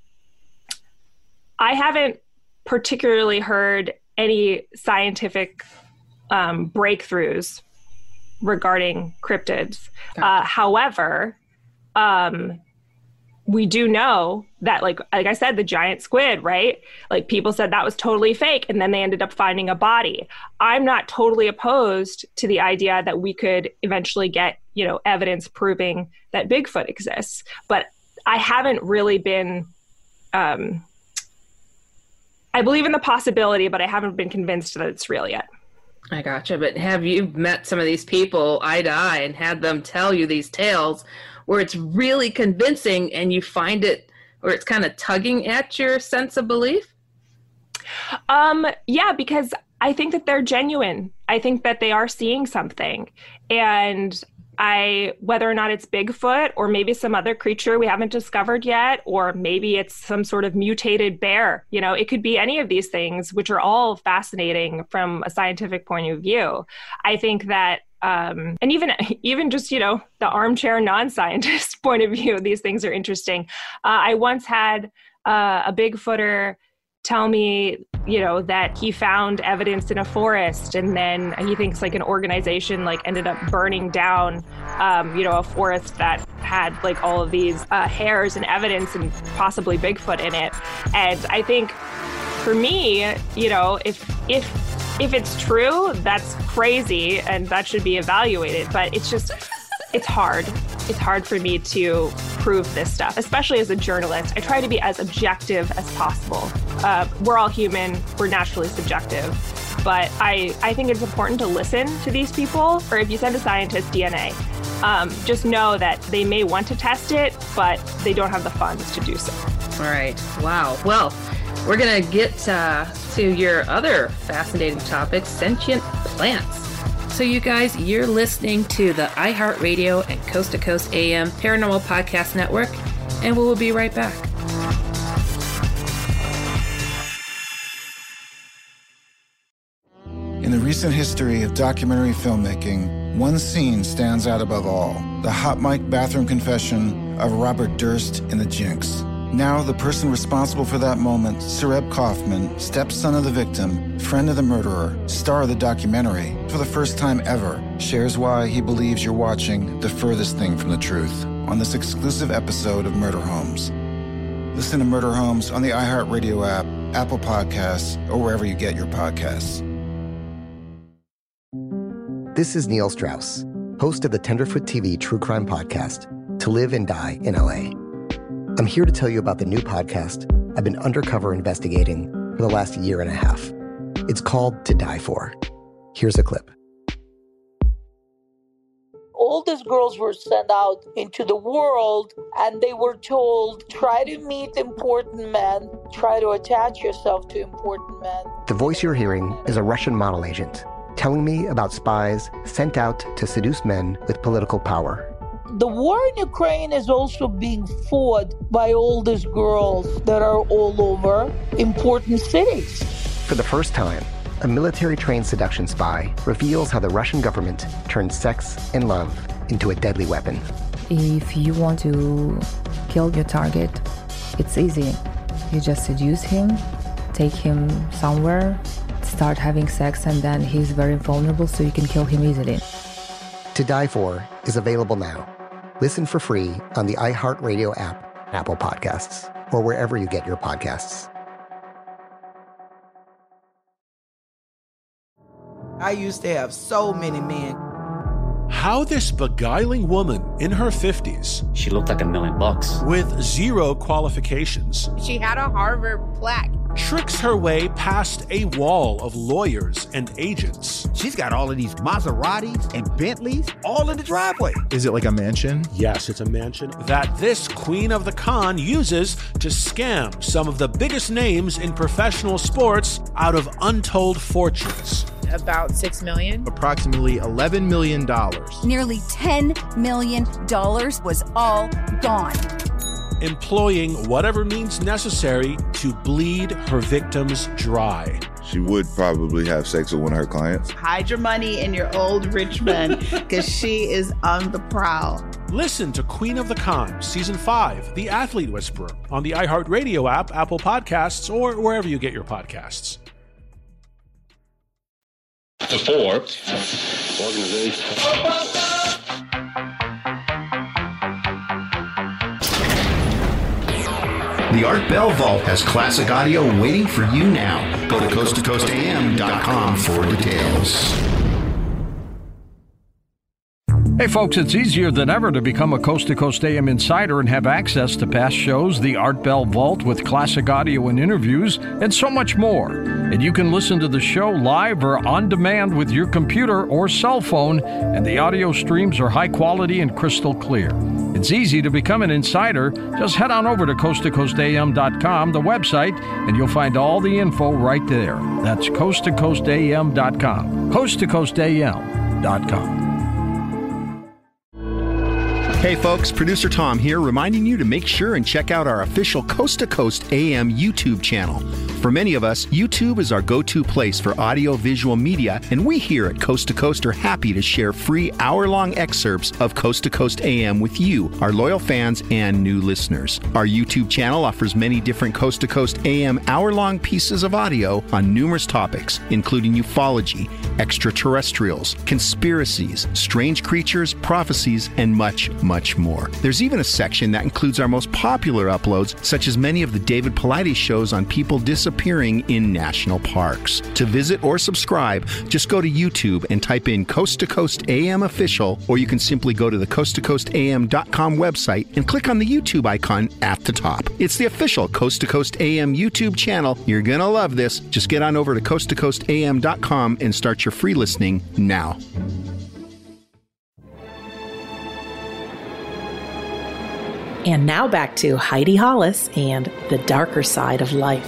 I haven't particularly heard any scientific breakthroughs regarding cryptids. However, we do know that, like I said, the giant squid, right? Like, people said that was totally fake, and then they ended up finding a body. I'm not totally opposed to the idea that we could eventually get, evidence proving that Bigfoot exists. But I haven't really been, I believe in the possibility, but I haven't been convinced that it's real yet. I gotcha. But have you met some of these people eye to eye and had them tell you these tales where it's really convincing and you find it, or it's kind of tugging at your sense of belief? Yeah, because I think that they're genuine. I think that they are seeing something. And whether or not it's Bigfoot or maybe some other creature we haven't discovered yet, or maybe it's some sort of mutated bear, it could be any of these things, which are all fascinating from a scientific point of view. I think that, and even just, the armchair non-scientist point of view, these things are interesting. I once had a Bigfooter tell me, that he found evidence in a forest, and then he thinks like an organization ended up burning down, a forest that had all of these hairs and evidence and possibly Bigfoot in it. And I think for me, if it's true, that's crazy and that should be evaluated. But it's hard. It's hard for me to prove this stuff, especially as a journalist. I try to be as objective as possible. We're all human. We're naturally subjective. But I think it's important to listen to these people, or if you send a scientist DNA, just know that they may want to test it, but they don't have the funds to do so. All right. Wow. Well, we're going to get to your other fascinating topic, sentient plants. So you guys, you're listening to the iHeartRadio and Coast to Coast AM Paranormal Podcast Network, and we will be right back. In the recent history of documentary filmmaking, one scene stands out above all: the hot mic bathroom confession of Robert Durst in The Jinx. Now, the person responsible for that moment, Sareb Kaufman, stepson of the victim, friend of the murderer, star of the documentary, for the first time ever, shares why he believes you're watching the furthest thing from the truth on this exclusive episode of Murder Homes. Listen to Murder Homes on the iHeartRadio app, Apple Podcasts, or wherever you get your podcasts. This is Neil Strauss, host of the Tenderfoot TV true crime podcast, To Live and Die in LA. I'm here to tell you about the new podcast I've been undercover investigating for the last year and a half. It's called To Die For. Here's a clip. All these girls were sent out into the world and they were told, try to meet important men, try to attach yourself to important men. The voice you're hearing is a Russian model agent telling me about spies sent out to seduce men with political power. The war in Ukraine is also being fought by all these girls that are all over important cities. For the first time, a military-trained seduction spy reveals how the Russian government turned sex and love into a deadly weapon. If you want to kill your target, it's easy. You just seduce him, take him somewhere, start having sex, and then he's very vulnerable, so you can kill him easily. To Die For is available now. Listen for free on the iHeartRadio app, Apple Podcasts, or wherever you get your podcasts. I used to have so many men. How this beguiling woman in her 50s, she looked like $1 million, with zero qualifications, she had a Harvard plaque, tricks her way past a wall of lawyers and agents. She's got all of these Maseratis and Bentleys all in the driveway. Is it like a mansion? Yes, it's a mansion that this queen of the con uses to scam some of the biggest names in professional sports out of untold fortunes. About $6 million. Approximately $11 million. Nearly $10 million was all gone. Employing whatever means necessary to bleed her victims dry. She would probably have sex with one of her clients. Hide your money in your old rich man, because she is on the prowl. Listen to Queen of the Con, Season 5, The Athlete Whisperer, on the iHeartRadio app, Apple Podcasts, or wherever you get your podcasts. The Forbes organization. The Art Bell Vault has classic audio waiting for you now. Go to coasttocoastam.com for details. Hey folks, it's easier than ever to become a Coast to Coast AM insider and have access to past shows, the Art Bell Vault with classic audio and interviews, and so much more. And you can listen to the show live or on demand with your computer or cell phone, and the audio streams are high quality and crystal clear. It's easy to become an insider. Just head on over to coasttocoastam.com, the website, and you'll find all the info right there. That's coasttocoastam.com. coasttocoastam.com. Hey folks, producer Tom here, reminding you to make sure and check out our official Coast to Coast AM YouTube channel. For many of us, YouTube is our go-to place for audio-visual media, and we here at Coast to Coast are happy to share free hour-long excerpts of Coast to Coast AM with you, our loyal fans and new listeners. Our YouTube channel offers many different Coast to Coast AM hour-long pieces of audio on numerous topics, including ufology, extraterrestrials, conspiracies, strange creatures, prophecies, and much more. There's even a section that includes our most popular uploads, such as many of the David Paulides shows on people disappearing in national parks. To visit or subscribe, just go to YouTube and type in Coast to Coast AM Official, or you can simply go to the coasttocoastam.com website and click on the YouTube icon at the top. It's the official Coast to Coast AM YouTube channel. You're gonna love this. Just get on over to coasttocoastam.com and start your free listening now. And now back to Heidi Hollis and The Darker Side of Life.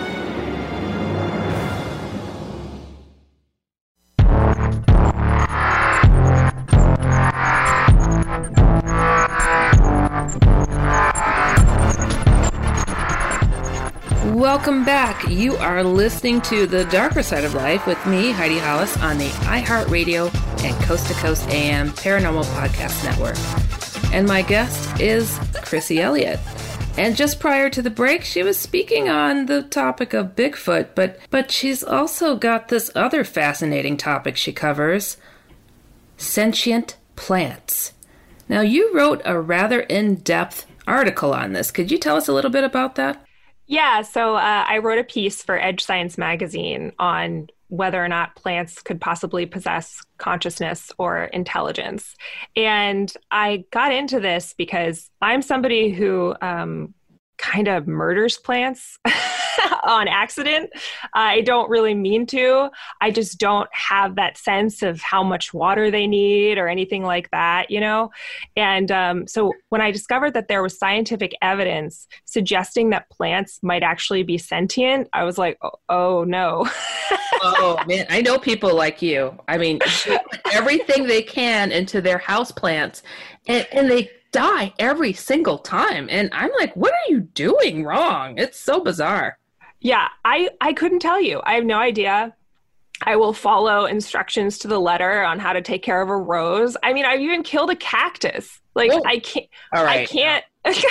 Welcome back. You are listening to The Darker Side of Life with me, Heidi Hollis, on the iHeartRadio and Coast to Coast AM Paranormal Podcast Network. And my guest is Chrissy Elliott. And just prior to the break, she was speaking on the topic of Bigfoot, but she's also got this other fascinating topic she covers, sentient plants. Now, you wrote a rather in-depth article on this. Could you tell us a little bit about that? Yeah, so I wrote a piece for Edge Science magazine on whether or not plants could possibly possess consciousness or intelligence. And I got into this because I'm somebody who kind of murders plants on accident. I don't really mean to. I just don't have that sense of how much water they need or anything like that, you know? And so when I discovered that there was scientific evidence suggesting that plants might actually be sentient, I was like, oh no. Oh, man, I know people like you. I mean, they put everything they can into their houseplants, and they die every single time. And I'm like, what are you doing wrong? It's so bizarre. Yeah, I couldn't tell you. I have no idea. I will follow instructions to the letter on how to take care of a rose. I mean, I've even killed a cactus. Like, I can't. All right. I can't.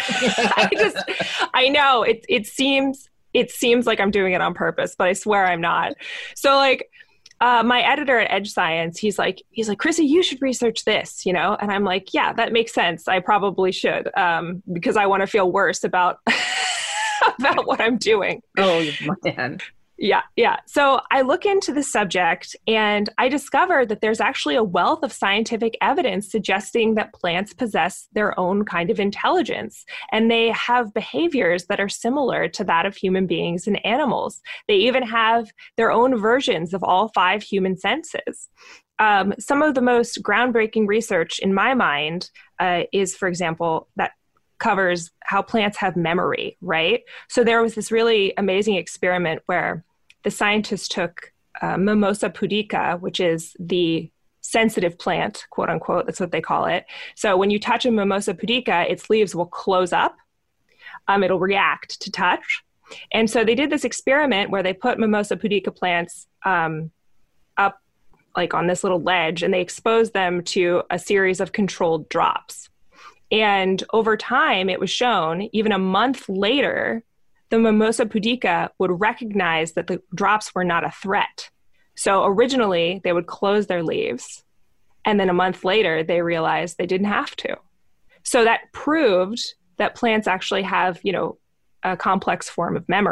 I know it seems like I'm doing it on purpose, but I swear I'm not. So like, my editor at Edge Science, he's like, Chrissy, you should research this, you know? And I'm like, yeah, that makes sense. I probably should, because I want to feel worse about about what I'm doing. Oh, man. Yeah. So I look into the subject and I discovered that there's actually a wealth of scientific evidence suggesting that plants possess their own kind of intelligence, and they have behaviors that are similar to that of human beings and animals. They even have their own versions of all 5 human senses. Some of the most groundbreaking research in my mind is, for example, that covers how plants have memory, right? So there was this really amazing experiment where the scientists took Mimosa pudica, which is the sensitive plant, quote unquote, that's what they call it. So when you touch a Mimosa pudica, its leaves will close up. It'll react to touch. And so they did this experiment where they put Mimosa pudica plants up like on this little ledge, and they exposed them to a series of controlled drops. And over time, it was shown, even a month later, the Mimosa pudica would recognize that the drops were not a threat. So originally, they would close their leaves, and then a month later, they realized they didn't have to. So that proved that plants actually have, you know, a complex form of memory.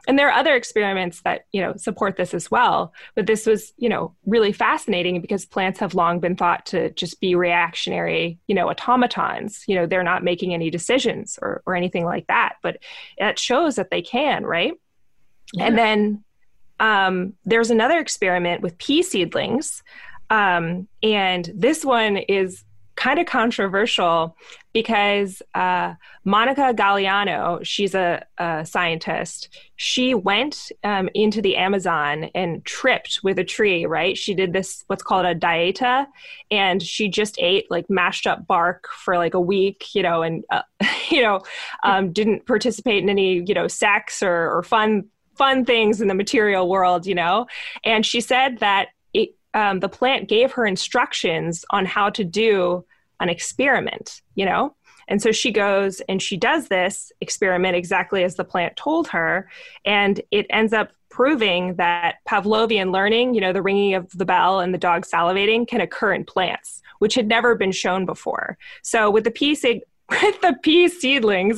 And there are other experiments that, support this as well. But this was, really fascinating because plants have long been thought to just be reactionary, automatons. They're not making any decisions or anything like that. But it shows that they can, right? Yeah. And then there's another experiment with pea seedlings. And this one is kind of controversial because Monica Galliano, she's a scientist, she went into the Amazon and tripped with a tree, right? She did this, what's called a dieta, and she just ate like mashed up bark for like a week, and, didn't participate in any, sex or fun things in the material world, and she said that the plant gave her instructions on how to do an experiment, And so she goes and she does this experiment exactly as the plant told her. And it ends up proving that Pavlovian learning, the ringing of the bell and the dog salivating, can occur in plants, which had never been shown before. So with the pea seedlings,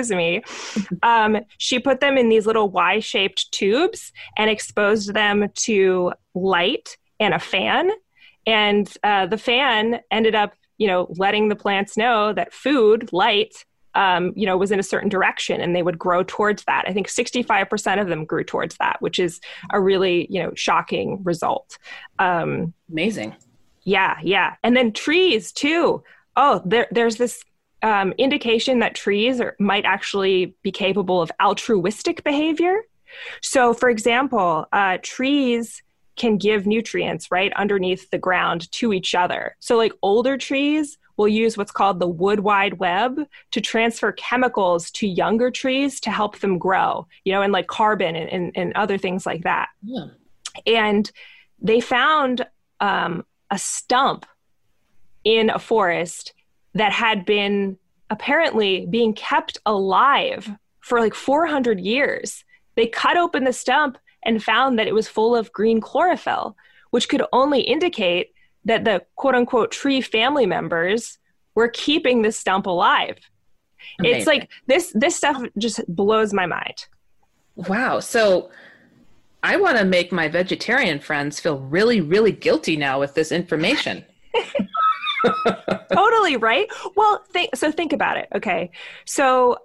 she put them in these little Y-shaped tubes and exposed them to light and a fan. And the fan ended up, letting the plants know that food, light, was in a certain direction, and they would grow towards that. I think 65% of them grew towards that, which is a really, shocking result. Amazing. Yeah. And then trees too. Oh, there's this indication that trees might actually be capable of altruistic behavior. So for example, trees can give nutrients right underneath the ground to each other. So like older trees will use what's called the wood wide web to transfer chemicals to younger trees to help them grow, and like carbon and other things like that. Yeah. And they found a stump in a forest that had been apparently being kept alive for like 400 years. They cut open the stump and found that it was full of green chlorophyll, which could only indicate that the quote unquote tree family members were keeping this stump alive. Amazing. It's like this stuff just blows my mind. Wow. So I want to make my vegetarian friends feel really, really guilty now with this information. Totally, right? Well, think about it. Okay. So,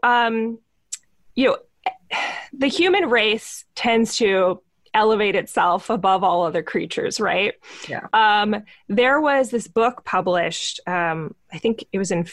the human race tends to elevate itself above all other creatures, right? Yeah. There was this book published, I think it was in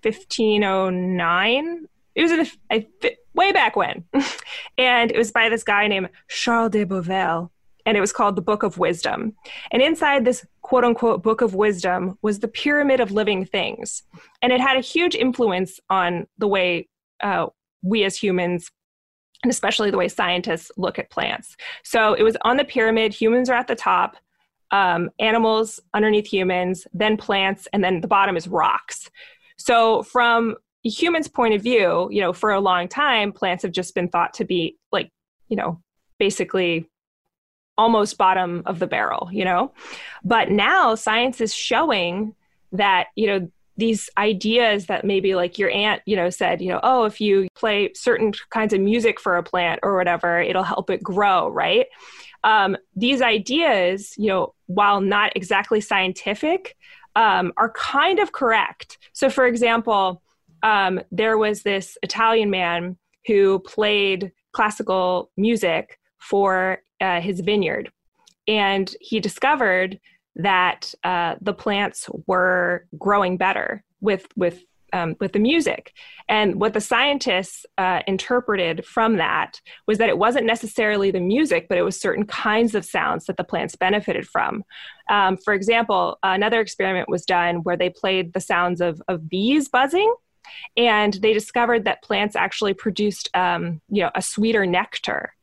1509. It was way back when. And it was by this guy named Charles de Beauvais. And it was called The Book of Wisdom. And inside this quote unquote Book of Wisdom was the pyramid of living things. And it had a huge influence on the way we as humans, and especially the way scientists look at plants. So it was on the pyramid, humans are at the top, animals underneath humans, then plants, and then the bottom is rocks. So from a human's point of view, for a long time, plants have just been thought to be like, basically almost bottom of the barrel, But now science is showing that, these ideas that maybe like your aunt, said, oh, if you play certain kinds of music for a plant or whatever, it'll help it grow, right? These ideas, while not exactly scientific, are kind of correct. So for example, there was this Italian man who played classical music for his vineyard, and he discovered that the plants were growing better with the music. And what the scientists interpreted from that was that it wasn't necessarily the music, but it was certain kinds of sounds that the plants benefited from. For example, another experiment was done where they played the sounds of bees buzzing, and they discovered that plants actually produced a sweeter nectar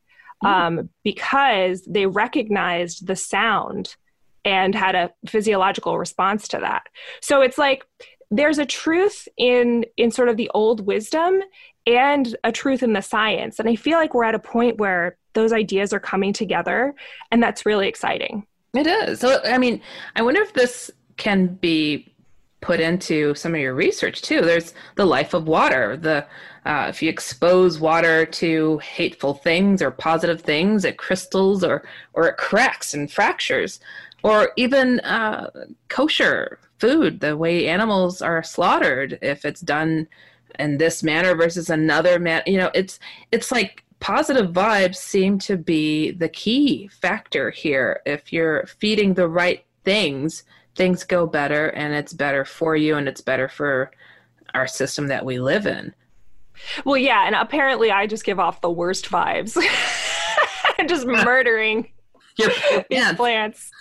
because they recognized the sound and had a physiological response to that. So it's like there's a truth in sort of the old wisdom and a truth in the science. And I feel like we're at a point where those ideas are coming together, and that's really exciting. It is. So, I mean, I wonder if this can be put into some of your research too. There's the life of water, the if you expose water to hateful things or positive things, it crystals or it cracks and fractures. Or even kosher food, the way animals are slaughtered, if it's done in this manner versus another manner, it's like positive vibes seem to be the key factor here. If you're feeding the right things, things go better, and it's better for you, and it's better for our system that we live in. Well, yeah, and apparently I just give off the worst vibes. Just murdering these plants.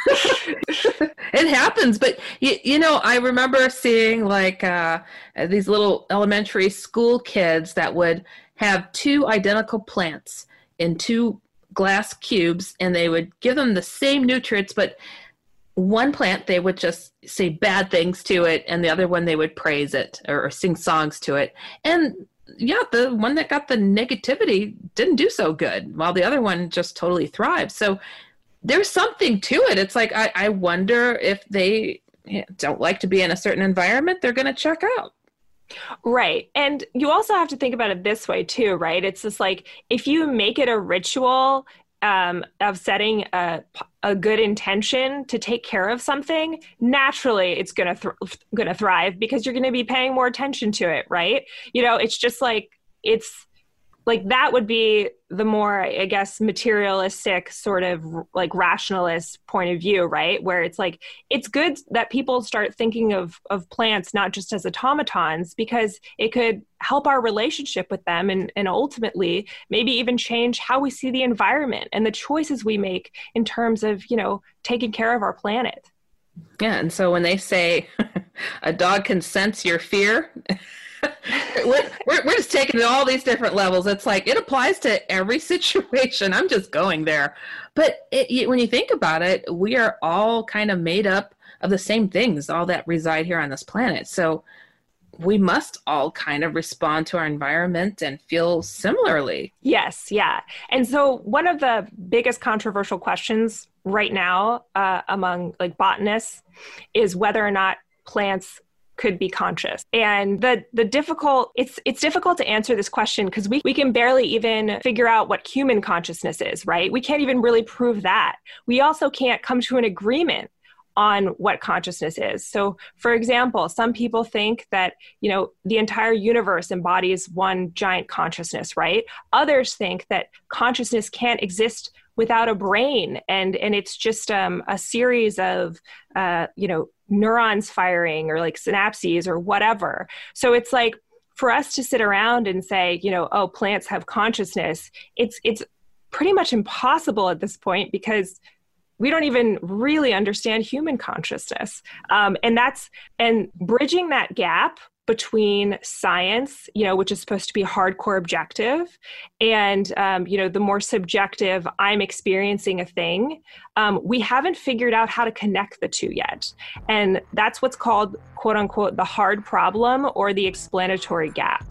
It happens, but I remember seeing like these little elementary school kids that would have 2 identical plants in 2 glass cubes, and they would give them the same nutrients, but one plant they would just say bad things to it, and the other one they would praise it or sing songs to it. And yeah, the one that got the negativity didn't do so good, while the other one just totally thrived. So there's something to it. It's like, I wonder if they don't like to be in a certain environment, they're going to check out. Right. And you also have to think about it this way too, right? It's just like, if you make it a ritual of setting a good intention to take care of something, naturally it's going to thrive, because you're going to be paying more attention to it, right? It's just like, it's like, that would be the more, I guess, materialistic sort of like rationalist point of view, right? Where it's like, it's good that people start thinking of plants not just as automatons, because it could help our relationship with them, and ultimately maybe even change how we see the environment and the choices we make in terms of, taking care of our planet. Yeah. And so when they say a dog can sense your fear, we're just taking it all these different levels. It's like, it applies to every situation. I'm just going there. But when you think about it, we are all kind of made up of the same things, all that reside here on this planet. So we must all kind of respond to our environment and feel similarly. Yes, yeah. And so one of the biggest controversial questions right now among like botanists is whether or not plants could be conscious. And it's difficult to answer this question, because we can barely even figure out what human consciousness is, right? We can't even really prove that. We also can't come to an agreement on what consciousness is. So, for example, some people think that, the entire universe embodies one giant consciousness, right? Others think that consciousness can't exist without a brain, and it's just a series of, neurons firing, or like synapses or whatever. So it's like, for us to sit around and say, plants have consciousness, it's pretty much impossible at this point, because we don't even really understand human consciousness. And bridging that gap between science, which is supposed to be hardcore objective, and, the more subjective, I'm experiencing a thing, we haven't figured out how to connect the two yet. And that's what's called, quote unquote, the hard problem, or the explanatory gap.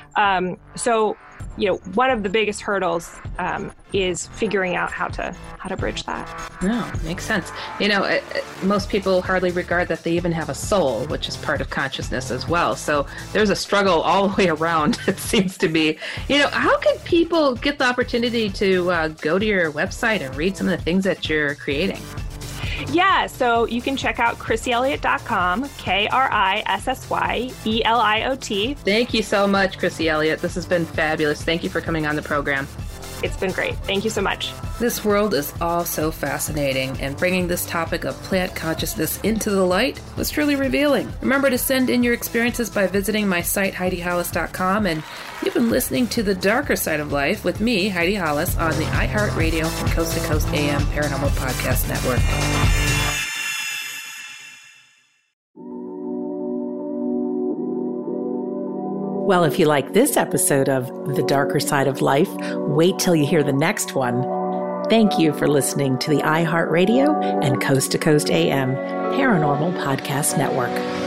So, one of the biggest hurdles is figuring out how to bridge that. No, makes sense. Most people hardly regard that they even have a soul, which is part of consciousness as well. So there's a struggle all the way around, it seems to be. How can people get the opportunity to go to your website and read some of the things that you're creating? Yeah, so you can check out ChrissyElliott.com, KRISSYELIOT. Thank you so much, Chrissy Elliott. This has been fabulous. Thank you for coming on the program. It's been great. Thank you so much. This world is all so fascinating, and bringing this topic of plant consciousness into the light was truly revealing. Remember to send in your experiences by visiting my site, HeidiHollis.com, and you've been listening to The Darker Side of Life with me, Heidi Hollis, on the iHeartRadio and Coast to Coast AM Paranormal Podcast Network. Well, if you like this episode of The Darker Side of Life, wait till you hear the next one. Thank you for listening to the iHeartRadio and Coast to Coast AM Paranormal Podcast Network.